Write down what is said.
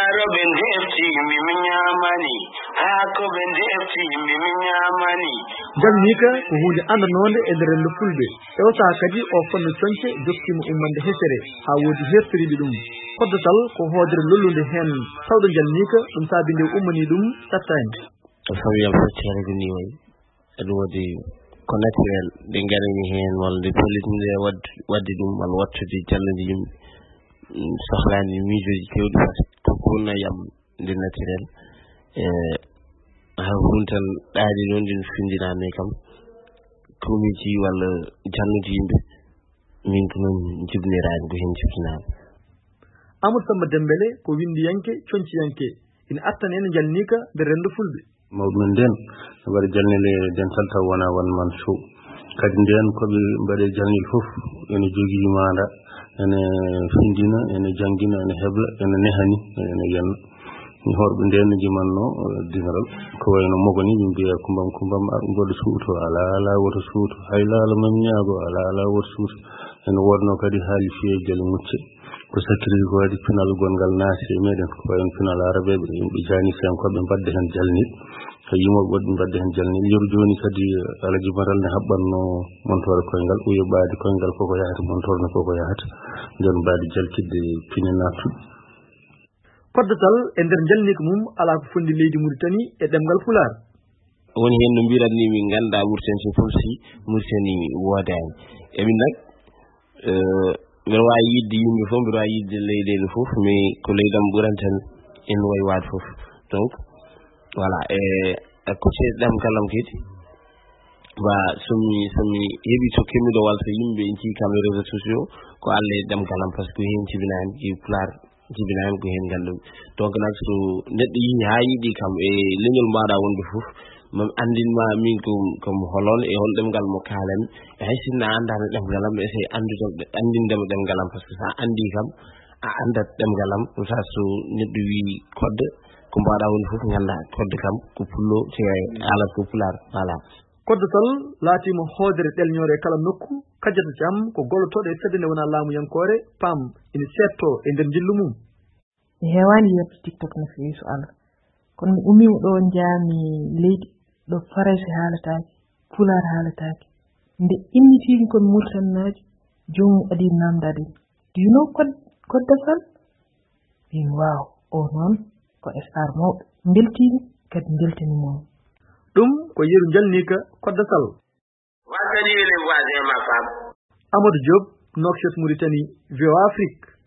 Robin Hefti Miminyamani, Hakobin Hefti Miminyamani. Jalnika ko hunde andanode e nder rendo fulbe ewta kadi o fonno cionce jokkimo ummande hesere ha wodi hertoriɓe ɗum koddotal ko hoodere lollunde hen tawdo jalnika ɗum saabi nde ummani ɗum sattani famiyam feccere ko ni way aɗum waɗi ko naturel ɗe garani hen walla nde politinde wadde ɗum walla wattude jallode yimɓe sohlani miijoji kewɗi ko kurnayam nde naturel ha hun tan ɗaadi noon ɗin findinami kam komiji walla jannude yimɓe min ko noon jibinirani ko hen jibinami Amadou Samba Dembélé ko windiyanke conciyanke ina attana en jalnika nde rendo fulɓe mawɗum nden mbaɗa jalnile dental taw wona wan man show kadi nden koɓe mbaɗe jalnil fof ene jogui maanda ene findina ene jangina ene hebla ene nehani ene yenna ni horɓe nden jimanno dingal ko wayno mogoni ɓe mbiya kumbam goɗɗo suuto ala woto suuto hay laala mam ñaago ala woto suuto ene wonno kadi haali fiye jali mucce ko sakkiri ko waɗi pinal gongal naasi e meɗen ko wayno pinal arabeɓe yimɓe jani sen koɓe mbadde hen jalnil so yimoɓe woɗɓe mbadde hen jalnil yeru joni kadi alaji maral ne haɓɓanno montore koyngal o yoɓɓade koyngal koko yahata montorne koko yahata nden mbadi jalkidde pine nattuɗe koddotal e nder jalnika mum ala ko fondi leydi Mauritanie e ɗemgal Pulaar woni hen no mbiratni min ganda Mauritanie so fulsi Mauritanie wodani emin nak mbiɗa wawi yidde yimɓe fof mbiɗa wawi yidde leyɗele fof mais ko leydam ɓuran tan en way wade fof donc voilà e côté ɗemgalam kadi wa somi heeɓi to kemmiɗo walla so yimɓe en cii kam réseaux sociaux ko Allah e ɗemgalam par ce que hen jibinani e Pulaar jibinani ko hen gandumi donc nak so neɗɗo yii ha yiiɗi kam e leñol mbaɗa wonde fof mami andinma min komi holon e hol ɗemgal mo kalami e hay sinno a andano ɗemgalam essaye andindemo ɗemgalam par ce que sa andi kam a andat ɗemgalam ɗum sa so neɗɗo wi kodde ko mbaɗa wonde fof ganda kodde kam ko pullo alat ko Pulaar voilà koddotal laatima hoodere ɗelñore kala nokku kajjata jam ko gollotoɗo e fedde nde wona laamu yankore pam ina setto e nder jillu mum mi hewani yetto TikTok no fewi so Allah kono mi ummima ɗo jaami leydi ɗo Farayse haalatake Pulaar haalatake nde innitimi komi Mauritaniajo jomum adi namdade do you know koddafal min waaw o noon ko star mawɗo beltimi kadi beltanimomi ɗum ko yeru jalnika koddasal Wasani le voisin ma femme Amadou Diop Nouakchott Mauritanie VOA Afrique